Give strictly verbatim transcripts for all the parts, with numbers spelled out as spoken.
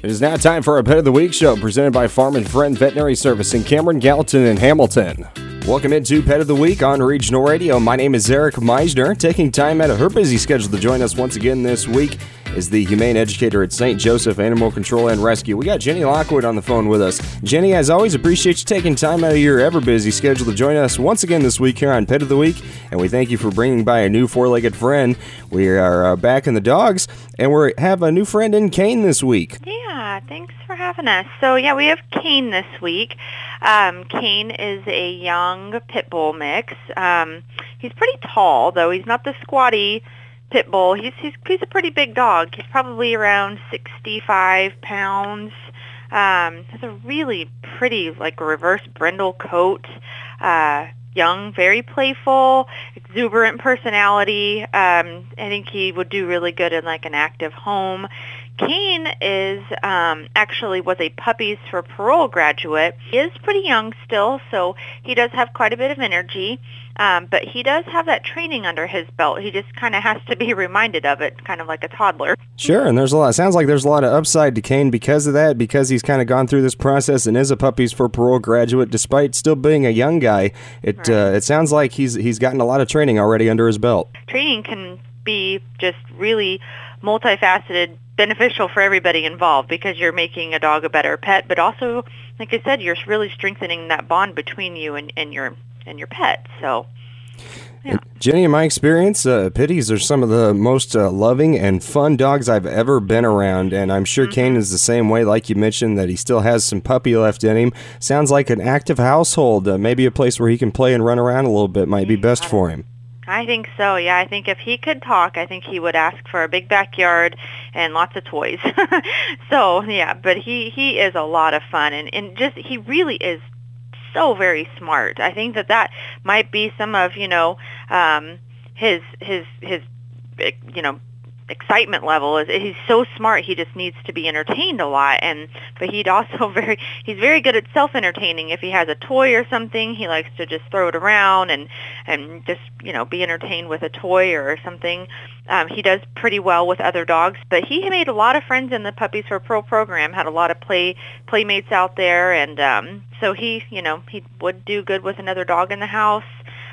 It is now time for our Pet of the Week show, presented by Farm and Friend Veterinary Service in Cameron, Gallatin, and Hamilton. Welcome into Pet of the Week on Regional Radio. My name is Eric Meisner. Taking time out of her busy schedule to join us once again this week is the humane educator at Saint Joseph Animal Control and Rescue. We got Jenny Lockwood on the phone with us. Jenny, as always, appreciate you taking time out of your ever-busy schedule to join us once again this week here on Pet of the Week, and we thank you for bringing by a new four-legged friend. We are uh, back in the dogs, and we have a new friend in Kane this week. Yeah, thanks for having us. So, yeah, we have Kane this week. Um, Kane is a young pit bull mix. Um, he's pretty tall, though. He's not the squatty pit bull. He's, he's he's a pretty big dog. He's probably around sixty-five pounds. Um, has a really pretty, like, reverse brindle coat. Uh, young, very playful, exuberant personality. Um, I think he would do really good in, like, an active home. Kane is um, actually was a Puppies for Parole graduate. He is pretty young still, so he does have quite a bit of energy, um, but he does have that training under his belt. He just kind of has to be reminded of it, kind of like a toddler. Sure, and there's a lot. It sounds like there's a lot of upside to Kane because of that, because he's kind of gone through this process and is a Puppies for Parole graduate, despite still being a young guy. It Right. uh, it sounds like he's he's gotten a lot of training already under his belt. Training can be just really multifaceted, beneficial for everybody involved, because you're making a dog a better pet, but also, like I said, you're really strengthening that bond between you and, and your and your pet. So, yeah. Jenny, in my experience, uh, pitties are some of the most uh, loving and fun dogs I've ever been around, and I'm sure mm-hmm. Kane is the same way, like you mentioned, that he still has some puppy left in him. Sounds like an active household, uh, maybe a place where he can play and run around a little bit might be best for him. I think so, yeah. I think if he could talk, I think he would ask for a big backyard and lots of toys. So, yeah, but he, he is a lot of fun, and, and just he really is so very smart. I think that that might be some of, you know, um, his, his, his, you know, excitement level is he's so smart. He just needs to be entertained a lot, and but he'd also very he's very good at self-entertaining. If he has a toy or something, he likes to just throw it around and and just, you know, be entertained with a toy or something. Um, he does pretty well with other dogs, but he made a lot of friends in the Puppies for Parole program. Had a lot of play playmates out there, and um, so he you know he would do good with another dog in the house.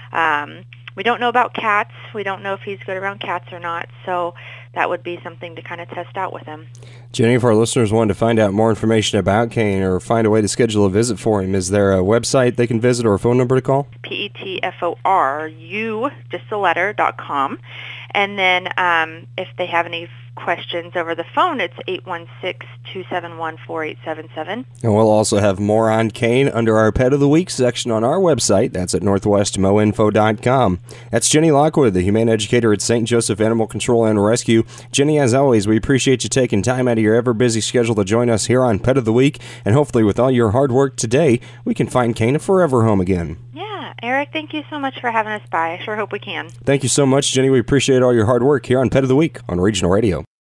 Um, We don't know about cats. We don't know if he's good around cats or not, so that would be something to kind of test out with him. Jenny, if our listeners wanted to find out more information about Kane or find a way to schedule a visit for him, is there a website they can visit or a phone number to call? P E T F O R U, just the letter, dot com. And then um, if they have any questions over the phone, it's eight one six, two seven one, four eight seven seven. And we'll also have more on Kane under our Pet of the Week section on our website. That's at northwest mo info dot com. That's Jenny Lockwood, the humane educator at Saint Joseph Animal Control and Rescue. Jenny, as always, we appreciate you taking time out of your ever-busy schedule to join us here on Pet of the Week. And hopefully with all your hard work today, we can find Kane a forever home again. Yeah, Eric, thank you so much for having us by. I sure hope we can. Thank you so much, Jenny. We appreciate all your hard work here on Pet of the Week on Regional Radio.